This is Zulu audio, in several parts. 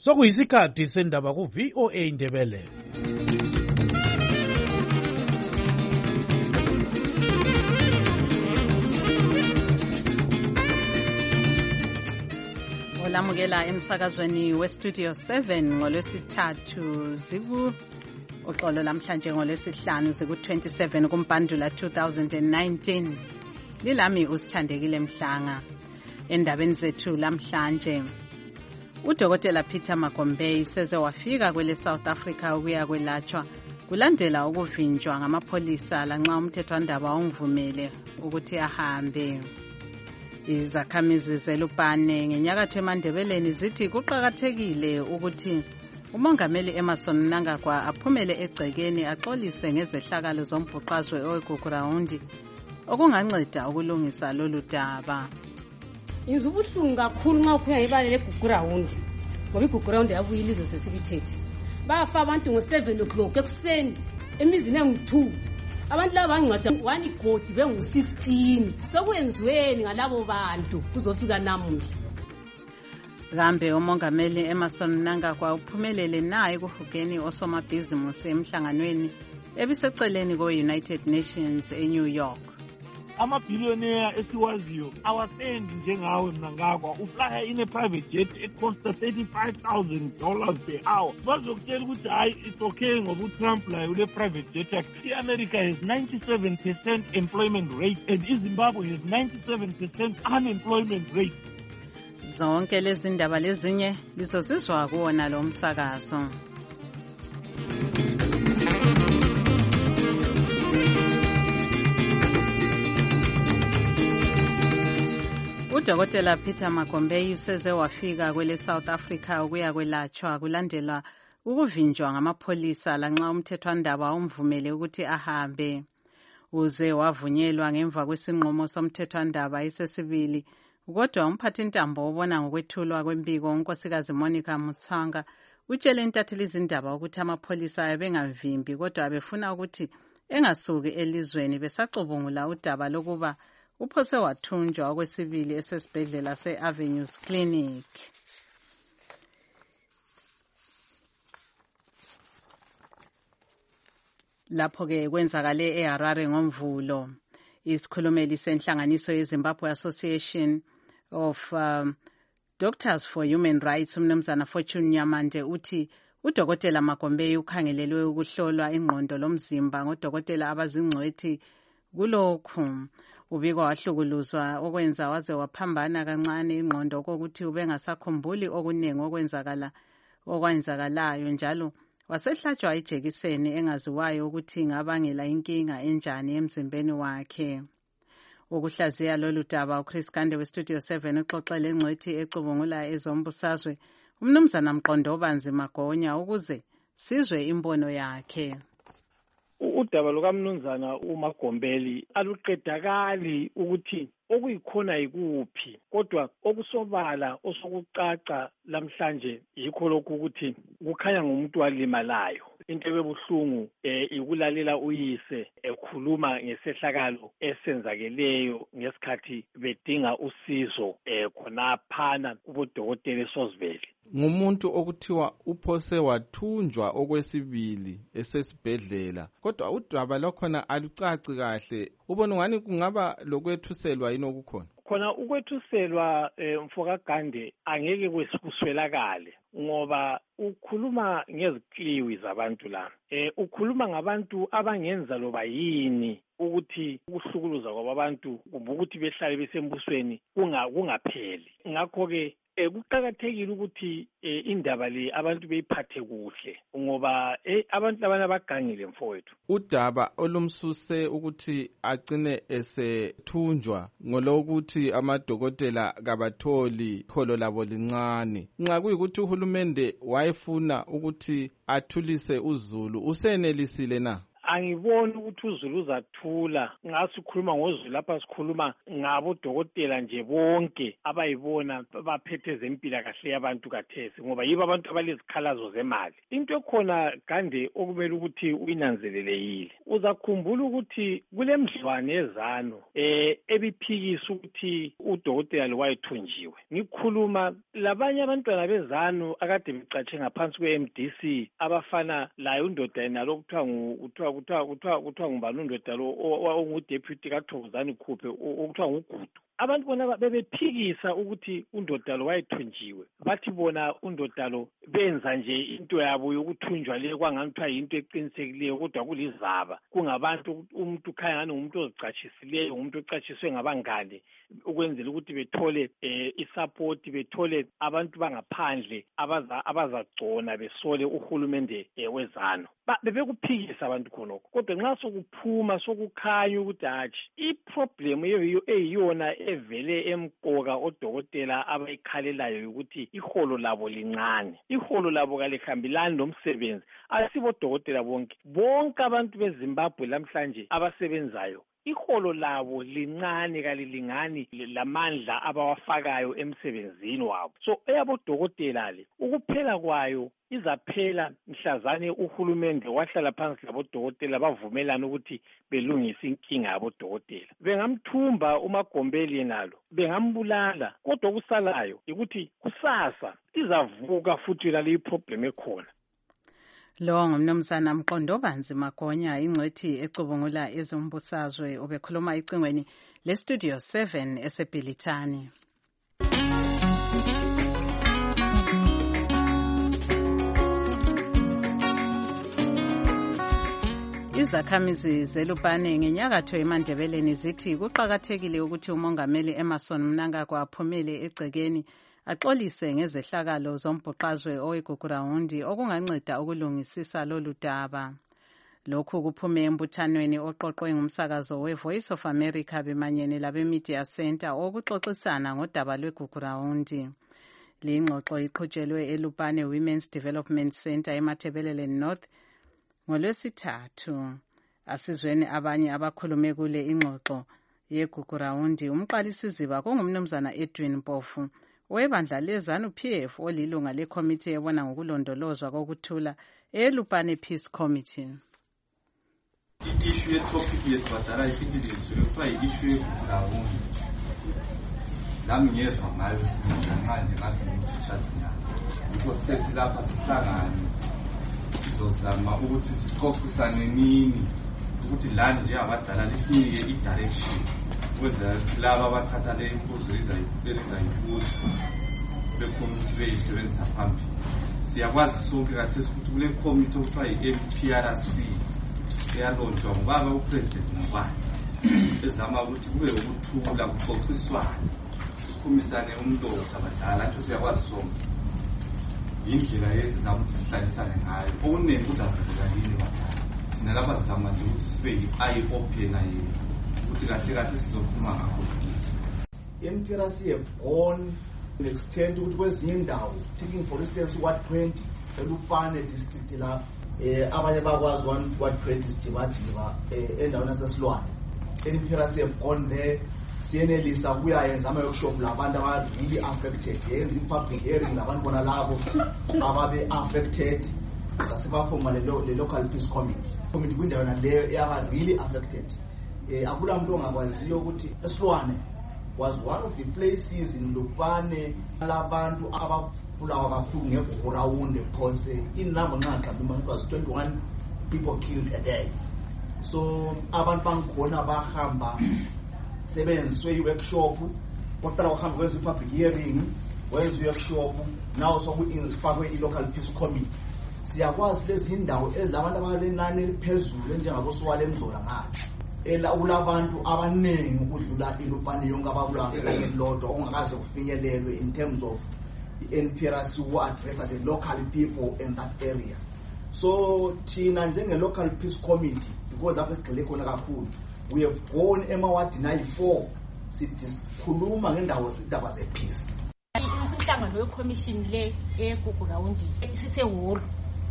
Sokuyisikhathi sendaba ku VOA Indebele. Olamukela emsakazweni weStudio 7 ngolwesithathu ziku uxolo lamhlanje ngolwesihlanu ziku-27 kuMpandula 2019. Lilami usithandekile Mhlanga. Endabeni zethu lamhlanje, uDokotela Peter Magombei useze wafika kwele South Africa ukuya kwelatshwa kulandela ukuvinjwa ngamapholisa lanxa umthethwandaba ungivumele ukuthi ahambe. Izakhamizi zeLupane ngenyakatho eMandebeleni zithi kuqakathekile ukuthi uMongameli Emmerson Mnangagwa aphumele egcekeni axolise ngezehlakalo zombhuqazwe oweGugurawundi okunganceda ukulungisa lolu daba. Inzubuhlungu kakhulu nxa ukhuya ibale leGugurawundi ngoba iGugurawundi yabuya ilizwe sesibithethe. Bafa abantu ngo7 o'clock ekuseni emizini engu2. Abantu laba bangcwatsha 1 igodi bengu16. Sokuyenziweni ngalabo bantu kuzofika namuhla. Kambe uMongameli Emmerson Mnangagwa uphumelele naye kuhugeni osomabhizimusi emhlanganweni ebiseceleni ko-United Nations eNew York. Amabillionaire esiwaziyo awasendi njengawe Mnangagwa uflya in a private jet it costs $35,000 per hour. Bazokutshela ukuthi hayi it's okay ngoba uTrump laye ule private jet yakhe. I-America has 97% employment rate and iZimbabwe has 97% unemployment rate. Zonke lezi ndaba lezinye lizozizwa kuwona lo msakazo. uDokotela Peter Magombei useze wafika kwele South Africa ukuya kwelatshwa kulandela ukuvinjwa ngamapholisa lanxa umthethwandaba umvumele ukuthi ahambe. Uze wavunyelwa ngemva kwesinqumo somthethwandaba isesibili, kodwa umphathintambo obona ngokwethulwa kwempiko uNkosikazi Monica Mutswanga utshele intatheli izindaba ukuthi amapholisa abengavimbi kodwa befuna ukuthi engasuki elizweni besacubungula udaba lokuba uphose wathunjwa okwesibili esesibhedlela se-Avenues Clinic. Lapho-ke kwenzakale eHarare ngomvulo. Isikhulumeli senhlanganiso yeZimbabwe Association of Doctors for Human Rights uMnumzana Fortune Nyamande uthi uDokotela Magombei ukhangelelwe ukuhlolwa ingqondo lomzimba ngodokotela abazingcwethi kulokhu. Ubikwa wahlukuluzwa okwenza waze waphambana kancane ingqondo kokuthi ubengasakhumbuli okuningi okwenzakalayo njalo wasehlatshwa ijekiseni engaziwayo ukuthi ingabangela inkinga enjani emzimbeni wakhe. Ukuhlaziya lolu daba uChris Gande weStudio 7 uxoxele ingcwethi ecubungula ezombusazwe uMnumzana Mqondobanzi Magonya ukuze sizwe imbono yakhe. Udaba lukaMnumzana uMagombei aluqedakali ukuthi okuyikhona yikuphi, kodwa okusobala osokucaca lamhlanje yikho lokhu ukuthi kukhanya ngumuntu walimalayo. Into ebuhlungu ikulalela uyise ekhuluma ngesehlakalo esenzakeleyo ngesikhathi bedinga usizo khonaphana kubodokotela eSosville. Ngumuntu okuthiwa uphose wathunjwa okwesibili esesibhedlela, kodwa udaba lwakhona alucaci kahle. Ubona ngani kungaba lokwethuselwa yini okukhona? Khona ukwethuselwa mfokagande angeke kuswelakale ngoba ukhuluma ngezikliwi zabantu la. Ukhuluma ngabantu abangenza loba yini ukuthi ukuhlukuluza kwabantu kumbe ukuthi behlale besembusweni kungapheli. Ngakho-ke kuqakathekile ukuthi indaba le abantu beyiphathe kuhle ngoba abantu labana bagangile mfowethu. Udaba olumsuse ukuthi agcine esethunjwa ngolokuthi amadokotela kabatholi kholo labo lincane. Nxa kuyikuthi uhulumende wayefuna ukuthi athulise uzulu usenelisile na? angiboni ukuthi uZulu uzathula ngasikhuluma ngoZulu lapha sikhuluma ngabodokotela nje bonke abayibona baphethe ezempilakahle yabantu kathesi ngoba yibo abantu abalezikhalazo zemali. Into ekhona Gande okumele ukuthi uyinanzelele yile uzakhumbula ukuthi kule mdlwane eZanu ebiphikisa ukuthi udokotela lo wayethunjiwe. Ngikhuluma labanye abantwana beZanu akade becatshe ngaphansi kwe-MDC abafana laye undoda yena kuthiwa ngubani undoda lo ongudeputy kaThokozani Khuphe okuthiwa nguGudu. Abantu bona bebephikisa ukuthi undoda lo wayethunjiwe. Bathi bona undoda lo benza nje into yabo yokuthunjwa le kwangani kuthiwa yinto eqinisekileyo kodwa kulizaba. Kungabantu umuntu ukhaya ngani umuntu ozicatshisileyo umuntu ocatshiswe ngabangane ukwenzela ukuthi bethole isupport bethole abantu bangaphandle abazagcona besole uhulumende weZanu. Bebekuphikisa abantu khonokho kodwa nxa sokuphuma sokukhanya ukuthi hatshi iproblem eyiyona evele emqoka odokotela abayikhalelayo ukuthi iholo labo lincane. Iholo labo kalihambelani nomsebenzi. Asibo dokotela bonke abantu beZimbabwe lamhlanje abasebenzayo iholo labo lincane kalilingani lamandla abawafakayo emsebenzini wabo. So eyabodokotela le ukuphela kwayo izaphela mhlazane uhulumende wahlala phansi labodokotela bavumelana ukuthi belungise inkinga yabodokotela. Bengamthumba uMagombeli yenalo bengambulala kodwa kusalayo ukuthi kusasa izavuka futhi lale problem ekhona. Lo ngumnumzana Mqondobanzi Magonya ingcwethi ecubungula ezombusazwe obekhuluma icingweni leStudio 7 eseBhilithani. Izakhamizi zeLupane ngenyakatho eMandebeleni zithi kuqakathekile ukuthi uMongameli Emmerson Mnangagwa aphumele egcekeni axolise ngezehlakalo zombhuqazwe oweGugurahundi okunganceda ukulungisisa lolu daba. Lokhu kuphume embuthanweni oqoqwe ngumsakazo weVoice of America bemanyene labeMedia Center okuxoxisana ngodaba lweGugurahundi. Le ngxoxo iqhutshelwe eLupane Women's Development Center eMatabeleland North ngoLwesithathu. Asizweni abanye abakhulume kule ingxoxo yeGugurahundi. Umqalisiziba kungumnumzana Edwin Mpofu webandla leZanu PF olilunga lekomiti ebona ngokulondolozwa kokuthula eLupane Peace Committee. I-issue ye-topic yesibhadala iphindiswe kuthiwa i-issue yeGugurahundi. Lami ngiyezwa ngayo manje ngasingu-teachers nyana. Yikho sithe silapha sihlangane sizozama ukuthi sixoxisane nini ukuthi lani njengabadala lisinike i-direction ukwenzela laba abathatha le imbuzo elizayibuza bekomiti beyisebenzisa phambili. Siyakwazi sonke kathesi ukuthi kule komiti okuthiwa yi-MPRC eyalonjwa ngubaba uPresident Mobane ezama ukuthi kube ukuthula kuxoxiswane sikhumisane umlomo abadala nto siyakwazi sonke indlela yesizama ukuthi sihlalisane ngayo okuningi kuzavela yini badala sinalapha sizama nje ukuthi sibe yi-eye-opener yethu ukuthi kahle kahle sizokhuluma ngakho i-MPRC have gone to extend ukuthi kwezinye indawo taking for instance u-120 eLupane district lapha abanye bakwazi u-120 sijibajiba endaweni yaseSilwane. i-MPRC have gone there siyenelisa kuyayenza ama-workshop labantu aba-really affected yenza i-public hearing labantu bona labo ababe-affected asibafoma le-local peace committee kwindawo naleyo eyaba-really affected. Akula muntu ongakwaziyo ukuthi eSilwane was one of the places in Lupane labantu ababulawa kakhulu ngeGugurahundi because inumber nqaqamba it was 21 people killed a day. So abantu bangikhona bahamba sebenziswe i-workshop kodwa bahamba kwenza i-public hearing wenza i-workshop now sokufakwe i-local peace committee. Siyakwazi lezi indawo ezabantu abalenani eliphezulu njengaboswale emzola ngathi kulabantu abaningi ukudlula iLupane yonke ababulawa ngelodwa ongakaze kufinyelelwe in terms of i-NPRC who address the local people in that area. So thina njenge-local peace committee because lapho sigxile khona kakhulu we have gone emawadini ayi-4 sikhuluma ngendaba ze-peace. Inhlangano ye-commission le eGugurahundi sisehholo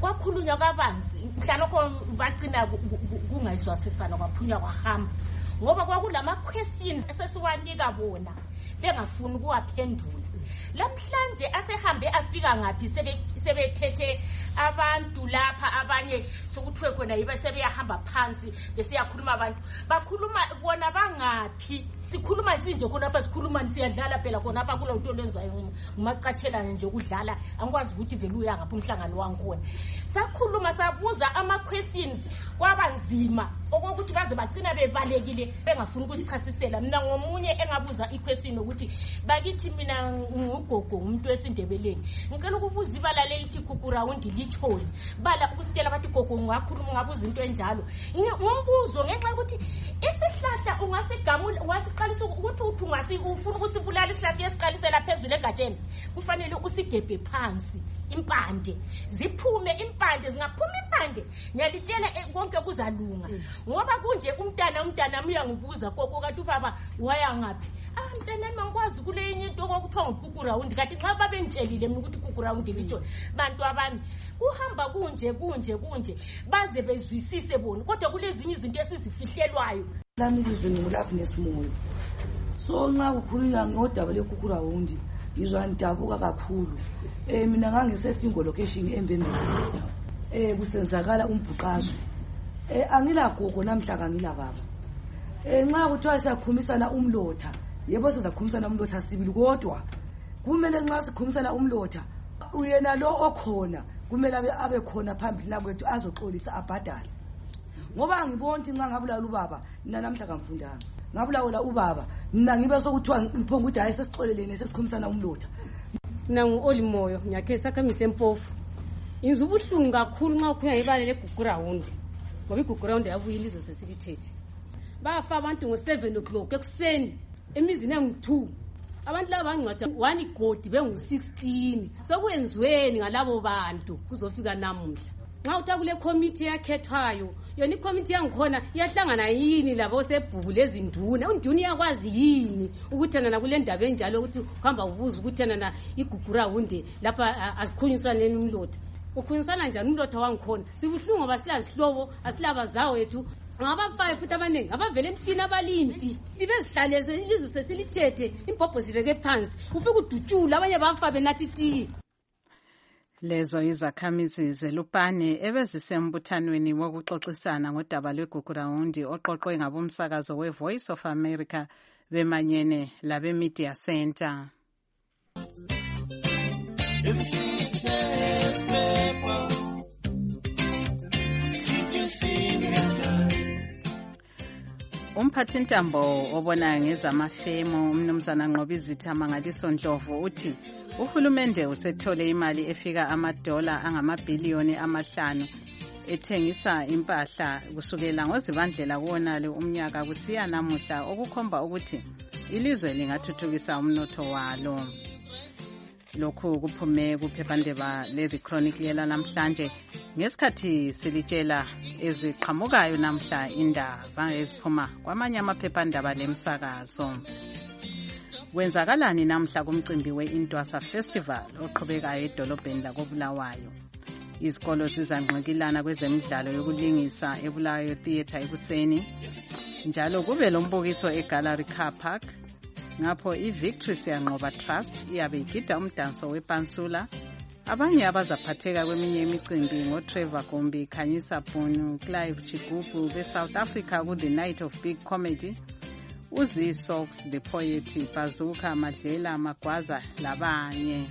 kwakhulunywa kabanzi mhlalokho bagcina kungayiswasisana kwaphunywa kwahamba ngoba kwakulama questions esesiwanika bona bengafuni ukuwaphendula. Lamhlanje asehambe afika ngaphi sebethethe abantu lapha abanye sokuthiwe khona yiba sebeyahamba phansi besiyakhuluma abantu bakhuluma bona bangaphi. Sikhuluma nje khona lapha sikhuluma siyadlala phela khona lapha kula into lenzayo ngumacathelana nje ukudlala angikwazi ukuthi vele uya ngapha umhlangano wangikhona. Sakhuluma sabuza ama questions kwabanzima okokuthi baze bagcina bevalekile bengafuni ukusichasisela. Mina ngomunye engabuza iquestion ukuthi bakithi mina ngugogo umuntu wesindebeleni ngicela ukubuza ibala lelithi Gugurawundi lichoni bala ukusitshela bathi gogo ngakhuluma ngabuza into enjalo ngombuzo ngenxa ukuthi isihlahla ungasigamula wasiqalisa ukuthi uthi ufuna ukusibulala isihlahla esiqalisela phezulu egatsheni kufanele usigebhe phansi impande ziphume impande zingaphuma impande ngiyalitshela konke kuzalunga ngoba kunje umntana uyangibuza gogo kathi ubaba waya ngaphi mntana mangikwazi kule enye into okuthiwa nguGugurawundi kathi nxa babengitshelile mina ukuthi Gugurawundi litshoni bantu abami kuhamba kunje baze bezwisise bona kodwa kulezinye izinto esizifihlelwayo. Lami lizwe ngulafiness moyo so nxa kukhulunywa ngodaba leGugurawundi ngizwa ngidabuka kakhulu. Mina ngangisefingo location eMbembezi kusenzakala umbhuqazwe angila gogo namhla kangila baba nxa kuthiwa siyakhumisana umlotha yebo sizakhumisana umlotha sibili kodwa kumele nxa sikhumisana umlotha uyena lo okhona kumele abe khona phambili nakwethu azoxolisa abhadale ngoba ngibona nxa ngabulala ubaba mina namhla kamfundanga ngabulawula ubaba mina ngibe sokuthiwa ngiphonga ukuthi hayi sesixolelene sesikhumisana umlotha. Mina ngu-Olimoyo ngiyakhe sakhamise empofu inzu ubuhlungu kakhulu nxa ukhuya ibale leGugurawundi ngoba iGugurawundi yabuya ilizwe sesibithethe bafa abantu ngo7 o'clock ekuseni emizini engu2 abantu laba bangcwatsha 1 igodi bengu16 sokwenziweni ngalabo bantu kuzofika namuhla nxa utakule committee yakhethwayo yona icommittee yangikhona iyahlangana yini labo sebhuku lezinduna unduna yakwazi yini ukuthana nakule ndaba enjalo ukuthi uhamba ubuza ukuthana na iGugurawundi lapha asikhunyiswa nemlotha ukhunyisana njani umlotha wangikhona sibuhlungu ngoba siyazihlobo asilaba zawo yethu ngabafayo futhi abaningi abavele empini abalimpi libezihlaleze ilizwe sesilithethe impopho zibeke phansi ufika udutshula abanye bafa benathi itiye. Lezo izakhamizi zeLupane ebezisembuthanweni wokuxoxisana ngodaba lweGugurawundi oqoqwe ngabomsakazo weVoice of America bemanyene labeMedia Center. Umphathintambo obona ngezamafemo umnumzana Nqobizitha Mangaliso Ndlovu uthi uhulumende usethole imali efika $5 angamabhiliyoni 5 ethengisa impahla kusukela ngoZibandlela kuwonale umnyaka kusiya namuhla okukhomba ukuthi ilizwe lingathuthukisa umnotho walo. Lokhu kuphume kuphephandaba leThe Chronicle namhlanje ngesikhathi silitshela eziqhamukayo namhla indaba eziphuma kwamanye amaphephandaba lemsakazo. Kwenzakalani namhla kumcimbi weIntwasa Festival oqhubekayo edolobheni lakoBulawayo? Izikolo zizangqikilana kwezemidlalo yokulingisa eBulawayo Theatre ekuseni njalo kube lombukiso eGallery Car Park. Ngapho iVictory Siyanqoba Trust iyabe igida umdanso wepansula. Abanye abazaphatheka kweminye imicimbi ngoTrevor Gombi, Khanyisa Bunu, Clive Chigubu beSouth Africa ku The Night of Big Comedy, Uzi Sox, The Poet, Bazuka, Madlela, Magwaza labanye.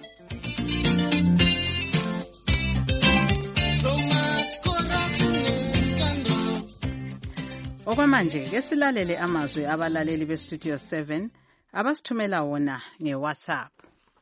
Okwamanje ke silalele amazwi abalaleli beStudio 7 abasithumela wona ngeWhatsApp.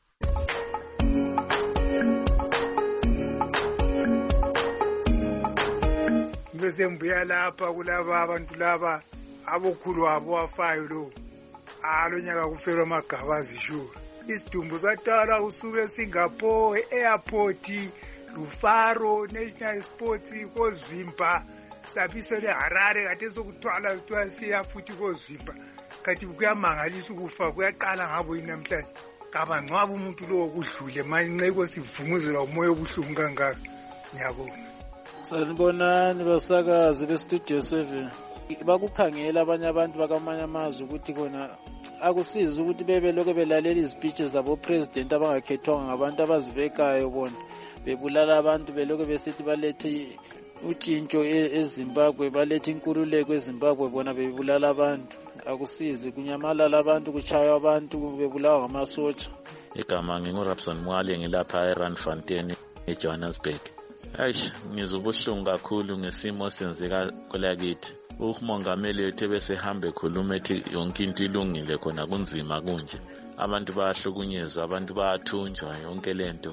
Bese mbuya lapha kulaba abantu laba abokhulu wabo wafayo lo alonyaka kufelwa amagabazi shura isidumbu satala usuke eSingapore airport Rufaro National Sports koZimba sabisele Harare kade sokuthwala kuthiwa siya futhi koZimba kathi kuyamangalisa ukufa kuyaqala ngabo namhlanje kabangcwaba umuntu lo okudlule manje nqeko sivunguzela umoya obuhlungu kangaka Ngiyabonga. Sanibonani basakazi bestudio 7. Bakukhangela abanye abantu bakamanye amazwe ukuthi kona akusizi ukuthi bebeloke belalela izipitshi zabo president abangakhethwanga ngabantu abazibekayo bona bebulala abantu beloke besithi balethe utshintsho eZimbabwe, balethe inkululeko eZimbabwe, bona bebulala abantu. Akusizi, kunyamalala abantu, kuchaywa abantu, bebulawa ngamasotsha. Igama ngingurabson Mwale, ngilapha eRandfontein eJohannesburg. Ngizubuhlungu kakhulu ngesimo senzeka kwelakithi. Umongameli wethu besehambe ekhuluma ethi yonke into ilungile khona kunzima kunje. Abantu bayahlukunyezwa, abantu bayathunjwa, yonke lento.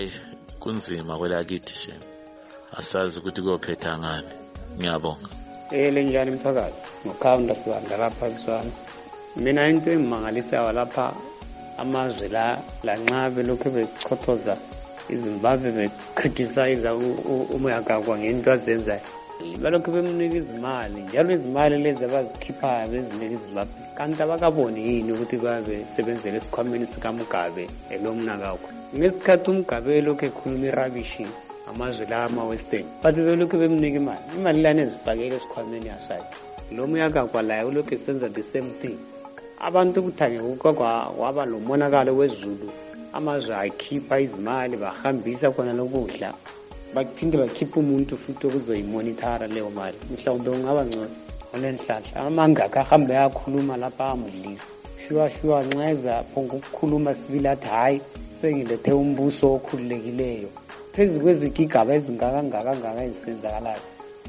Kunzima kwelakithi shame. Asazi ukuthi kuyophetha ngani. Ngiyabonga. Lenjani mphakathi? Ngokhawunda siwanda lapha kusana. Mina into engimangalisayo lapha amazwe lanxa belokhu bechothoza iZimbabwe becriticize uMnangagwa ngento azenzayo. Balokhu bemnika izimali, njalo izimali lezi abazikhiphayo bezinika iZimbabwe. Kanti abakaboni yini ukuthi babesebenzele esikhwameni sikaMugabe lo Mnangagwa. Ngesikhathi uMugabe lokhu ekhuluma irabishi amazwe la ama-Western, bathi belokhu bemnika imali lana ezifakele esikhwameni yasakhe. Lo Mnangagwa laye ulokhu esenza the same thing. Abantu kuthanye kwaba lo monakalo wezulu, amazwe ayikhipha izimali bahambisa khona lokudla, baphinde bakhipha umuntu futhi okuzoyimonithara leyo mali. Mhlawumbe ungaba ngcono olenhlahla amangaka ahambe yakhuluma lapha amudlisa shuwa nxeza phongo ukukhuluma sibili athi hayi sengilethe umbuso okhululekileyo phezu kwezigigaba ezingaka ezisenzakalayo.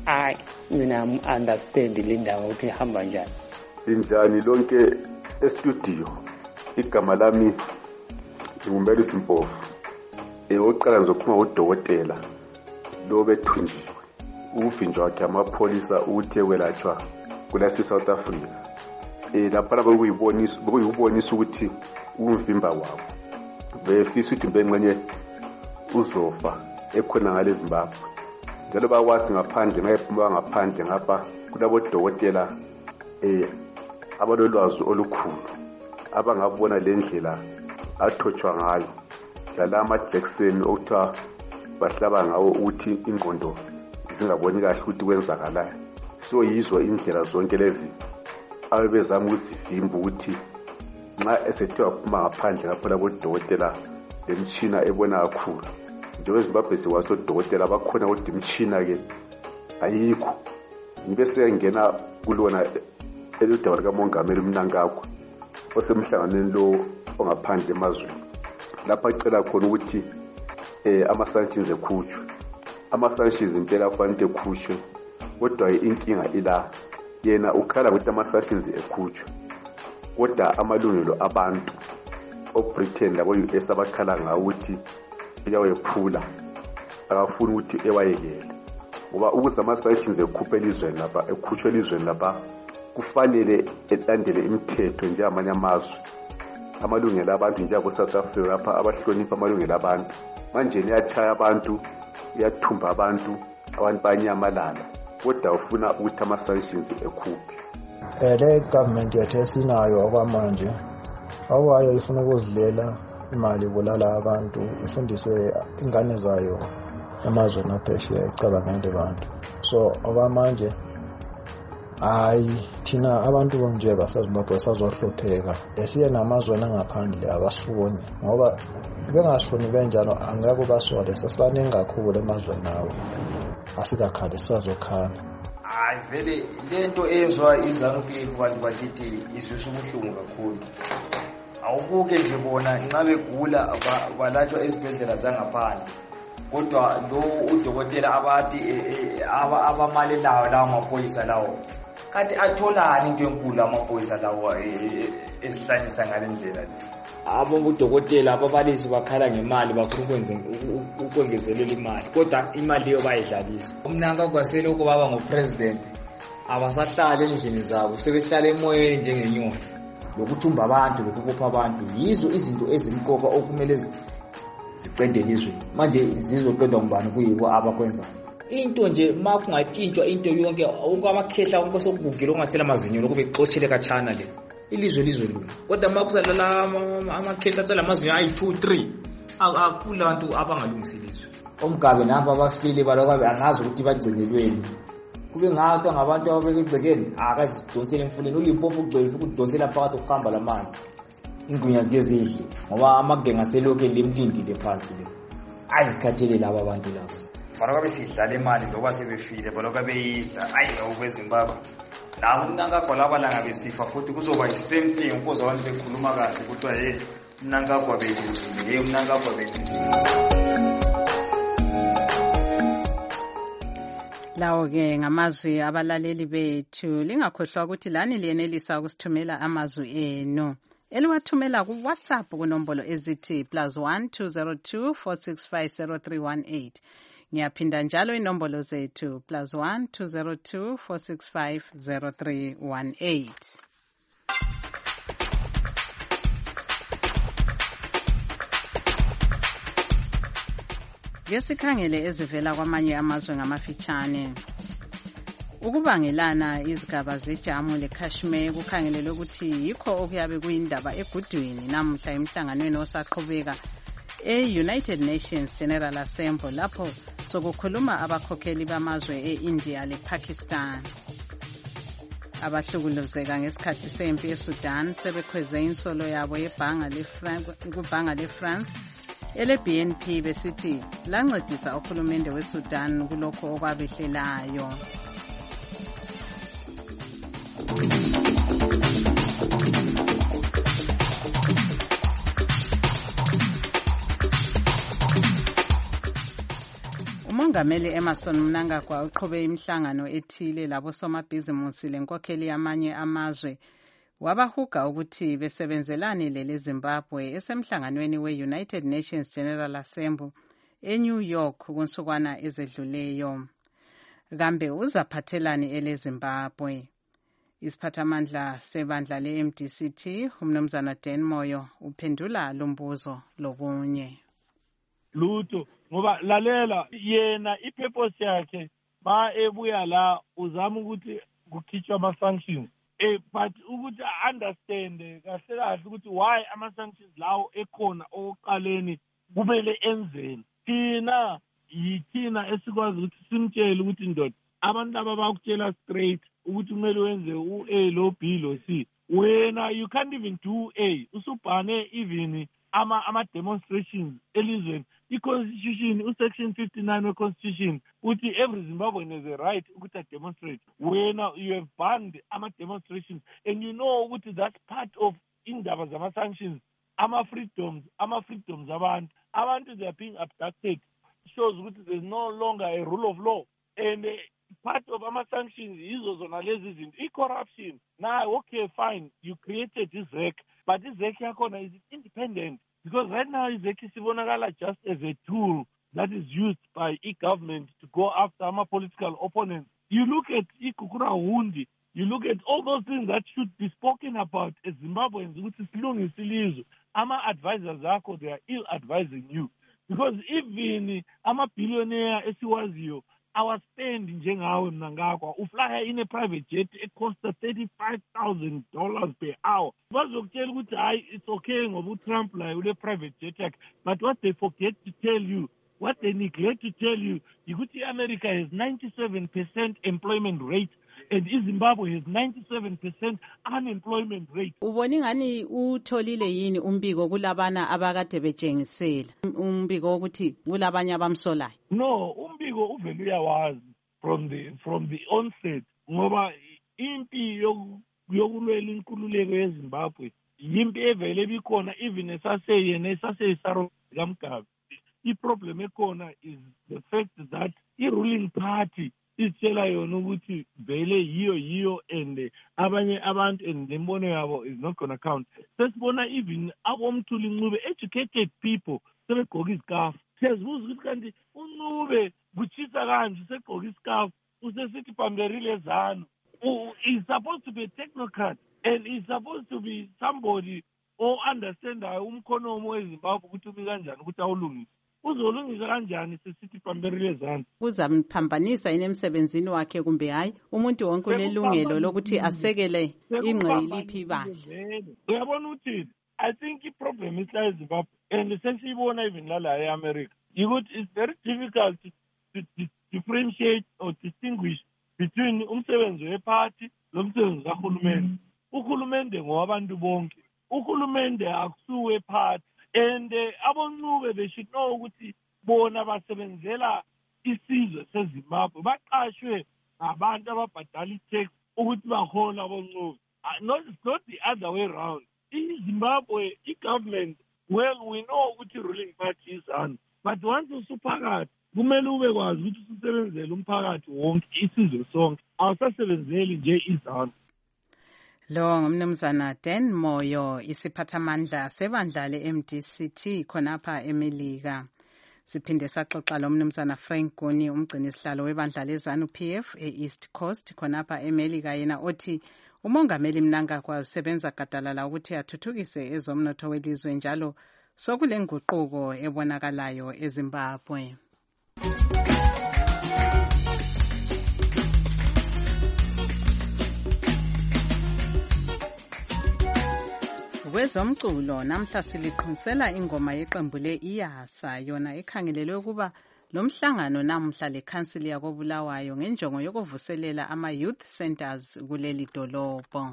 Mina understand le ndawo ukuthi ihamba njani. Linjani lonke estudio, igama lami ngumeli Mpofu. Oqala ngizokhuluma udokotela lo bethunjiwe. Uvinjwa wakhe amapholisa uthe kwelatshwa kula South Africa. Lapha bekuyibonisa ukuthi umvimba wabo befisa ukuthi benqenye uzofa ekhona ngale Zimbabwe. Njalo bakwazi ngaphandle ngayephuma ngaphandle ngapha kulabo dokotela abalolwazi olukhulu abangabona le ndlela athotshwa ngayo lalama Jackson okuthiwa bahlaba ngawo ukuthi ingqondo zingaboni kahle ukuthi kwenzakalayo. So yizwa indlela zonke lezi abebezama ukuzivimba ukuthi nxa esethe waphuma ngaphandle ngapha labo dokotela lemtshina ebona kakhulu. Njengoba eZimbabwe sikwazi odokotela bakhona kodwa imtshina ke ayikho. Ngibe sengena kulona eludaba likamongameli uMnangagwa osemhlanganweni lo ongaphandle emazweni lapha icela khona ukuthi ama-sanctions ekhutshwe. Ama-sanctions impela kufanele ekhutshwe, kodwa inkinga ila yena ukhala ukuthi ama-sanctions ekhutshwe, kodwa amalungelo abantu oBritain labo-US abakhala ngawo ukuthi uyawephula akafuni ukuthi ewayekele. Ngoba ukuze ama-sanctions ekhutshwe elizweni lapha kufanele elandele imithetho njengamanye amazwe. Amalungelo abantu njengabo South Africa lapha abahlonipha amalungelo abantu. Manje niyachaya abantu, iyathumba abantu banyamalala, kodwa ufuna ukuthi ama-sanctions ekhuphe. Le government yethu esinayo okwamanje awayo ifuna ukuzidlela imali ibulala abantu, ifundise ingane zayo emazweni aphesheya icabangele abantu. So okwamanje thina abantu bonje baseZimbabwe sazohlupheka. Esiye namazweni angaphandle abasifuni, ngoba bengasifuni benjalo angeke basole. Sesibaningi kakhulu emazweni nawo, asikakhali sizokhala. Vele lento ezwa iZANU-PF bantu bakithi izwisa ubuhlungu kakhulu. Awubuke nje bona nxa begula balatshwa ezibhedlela zangaphandle, kodwa lo udokotela abathi abamalelayo lawo amaphoyisa lawo kanti atholani into enkulu amaphoyisa lawo esihlanyisa ngale ndlela le. Abodokotela ababalisi bakhala ngemali bafuna ukwengezelela imali, kodwa imali leyo bayidlalisa. UMnangagwa selokhu baba ngopresident abasahlala endlini zabo, sebehlala emoyeni njengenyoni. Lokuthumba abantu lokubopha abantu yizo izinto ezimqoka okumele ziqede elizweni. Manje zizoqedwa ngubani kuyibo abakwenzayo? Into nje makungatshintshwa into yonke ukwabakhehla konke sokugugile ongasela amazinyo lokube ixotsheleka khatshana le ilizwe lizolunga. Kodwa makusala amakhehla tsala amazinyo ayi 2 3 akulantu abangalungiselizwe omgabe nabo abafile balokho angazi ukuthi bagcinelweni kube ngathi ngabantu ababeke egcekeni akasidonsele emfuleni uLimpopo ugcwele futhi udonsela phakathi ukuhamba lamanzi ingcunya zike zidle ngoba amagenge aselokhu lemlindile phansi le ayisikhathele laba abantu labo baloka besidlala imali ngoba sebefile baloka beyidla okweZimbabwe nabo mnankagwa labalanga besifa futhi kuzoba i-same thing ukuze abantu bekhuluma kahle kuthiwa hey mnankagwa beyidlile hey mnankagwa beyidlile. Lawo-ke ngamazwi abalaleli bethu lingakhohlwa ukuthi lani liyenelisa ukusithumela amazwi enu eliwathumela ku-WhatsApp kunombolo ezithi +1 202 465 0318. Ngiyaphinda njalo inombolo zethu +1 202 465 0318. Ngesikhangele ezivela kwamanye amazwe ngamafitshane. Ukubangelana izigaba zejamu leKashmir kukhangelelwe ukuthi yikho okuyabe kuyindaba egudwini namuhla emhlanganweni osaqhubeka e-United Nations General Assembly lapho sokukhuluma abakhokheli bamazwe e-India lePakistan. Abahlukuluzeka ngesikhathi sempi eSudan sebekhweze insolo yabo kubhanga leFrance ele-BNP besithi lancedisa uhulumende weSudan kulokho okwabehlelayo. Umongameli Emmerson Mnangagwa uqhube imihlangano ethile labosomabhizimusi lenkokheli yamanye amazwe wabahuga ukuthi besebenzelane leZimbabwe esemhlanganweni we-United Nations General Assembly eNew York kunsukwana ezedluleyo. Kambe uzaphathelani eleZimbabwe? Isiphathamandla sebandla le-MDCT umnumzana Dan Moyo uphendula lombuzo lokunye. Lutho ngoba lalela yena ipurpose yakhe ba ebuya la uzama ukuthi kukhitshwe ama-sanctions but ukuthi understand kahle kahle ukuthi why ama-sanctions lawo ekhona okuqaleni kumele enzeni. Thina yithina esikwazi ukuthi simtshele ukuthi ndoda abantu laba bakutshela straight ukuthi kumele wenze u-A lo B lo C. Wena you can't even do A usubhane even ama-demonstrations elizweni. I-Constitution, u-Section 59 we-Constitution, uthi every Zimbabwean has a right ukuthi demonstrate. When you have banned ama-demonstrations, and you know ukuthi that's part of indaba zama-sanctions, ama-freedoms abantu they are being abducted, shows ukuthi there's no longer a rule of law. And part of ama-sanctions yizo zona lezi zinto. I-corruption, now okay fine, you created this ZEC, but this ZEC yakhona is independent. Because right now, Izeki Sibonagala just as a tool that is used by e-government to go after our political opponents. You look at Ikukura Hundi, you look at all those things that should be spoken about as Zimbabweans, which is long in Ama advisors, they are ill advising you. Because even Ama billionaire Esiwazio, our spend in Jengawe Mnangagwa, ufly in a private jet, it costs $35,000 per hour. It's okay with Trump like with a private jet, but what they forget to tell you, what they neglect to tell you, America has 97% employment rate, and Zimbabwe has 97% unemployment rate. Uboni ngani utholile yini umbiko kulabana abakade betshengisela umbiko ukuthi kulabanye abamsolayo? No, umbiko uvele uyawazi from the onset ngoba impi yokulwela inkululeko yeZimbabwe yimpi evele bikhona even esaseyisaro kaMgabe. I-problem ekhona is the fact that i-ruling party isitshela yona ukuthi vele yiyo and abanye abantu and lembono yabo is not gonna count. Sesibona even abomthuli Ncube educated people sebegqoka izikafu. Siyazibuza ukuthi kanti uNcube kuchisa kanje segqoka isikafu usesithi pamberile zanu. He's supposed to be a technocrat and he's supposed to be somebody who understands umkhonomo weZimbabwe ukuthi umi kanjani ukuthi awulungise. Uzolungisa kanjani sesithi pamberile zanu? Uzamphambanisa emsebenzini wakhe kumbe hayi umuntu wonke unelungelo lokuthi asekele ingqe liphi bandla. Uyabona ukuthi I think i-problem isla eZimbabwe and sesiyibona even lala e-America ukuthi it's very difficult to differentiate or distinguish between umsebenzi weparty lomsebenzi kahulumende. Uhulumende ngowabantu bonke. Uhulumende akusuwe party and abonqube they should know ukuthi bona basebenzela isizwe seZimbabwe baqashwe abantu ababhadala i-tax ukuthi bahola abonqube. It's not the other way around. In Zimbabwe, i-government, well, we know ukuthi ruling party is on, but once usuphakathi kumele ube kwazi ukuthi usebenzele umphakathi wonke isizwe sonke awusasebenzeli nje izana. Lo ngumnumzana Dan Moyo, isiphathamandla sebandla le-MDCT khonapha eMelika. Siphinde saxoxa lo mnumzana Frank Goni, umgcini sihlalo webandla leZANU-PF e-East Coast khonapha eMelika, yena othi umongameli Mnangagwa usebenza gadalala ukuthi athuthukise ezomnotho welizwe njalo sokule nguquko ebonakalayo eZimbabwe. Kwezomculo namhla siliqinisela ingoma yeqembu le-IYASA yona ekhangelelwe ukuba lo mhlangano namhla lekhansili yakoBulawayo ngenjongo yokuvuselela ama-youth centers kuleli dolobho.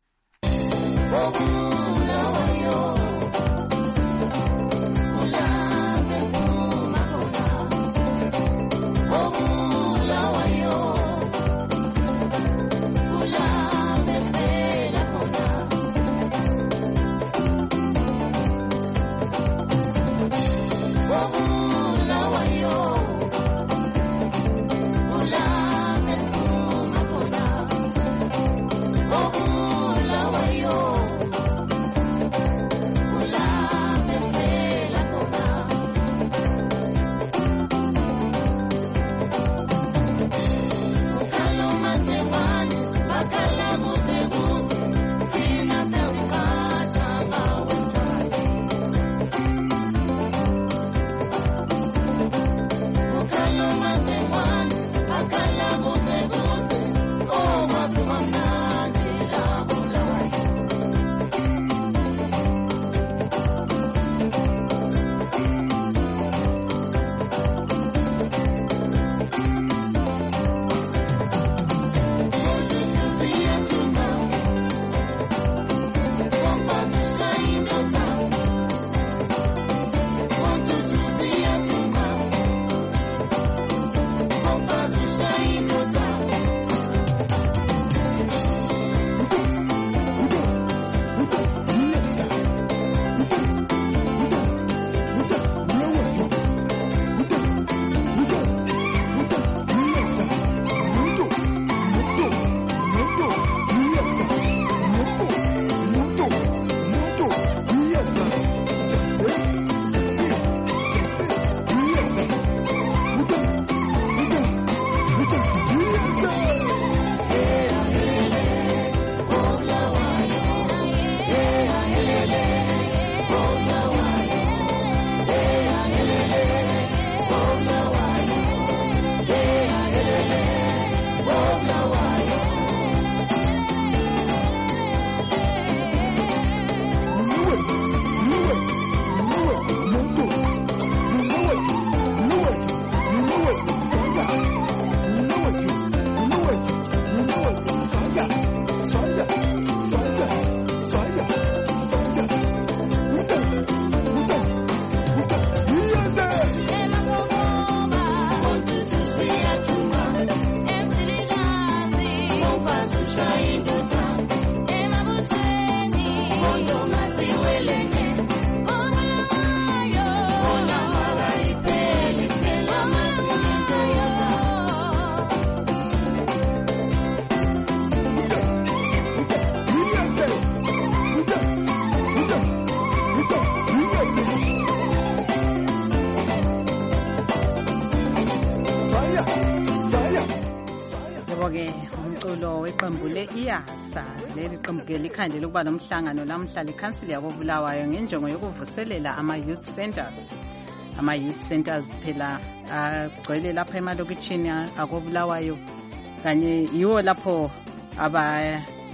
Weqembu le-IYASA leli qembu ke likhandela ukuba nomhlangano namhla lekhansili yakoBulawayo ngenjongo yokuvuselela ama-youth centers. Ama-youth centers phela agcwele lapha emalokitshini akoBulawayo kanye yiwo lapho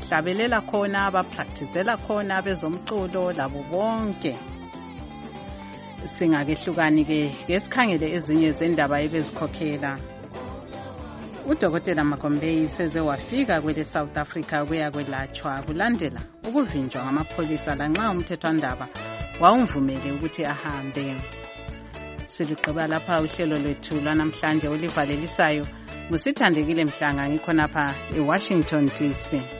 abahlabelela khona, abapracticela khona bezomculo labo bonke. Singakehlukani ke ngesikhangele ezinye zendaba ebezikhokhela. Udokotela Magombe seze wafika kwele South Africa kuya kwelatshwa kulandela ukuvinjwa ngamapholisa lanxa umthethwandaba wawumvumele ukuthi ahambe. Siligqiba lapha uhlelo lwethu lwanamhlanje olivalelisayo. Ngusithandekile Mhlanga ngikhona lapha eWashington DC.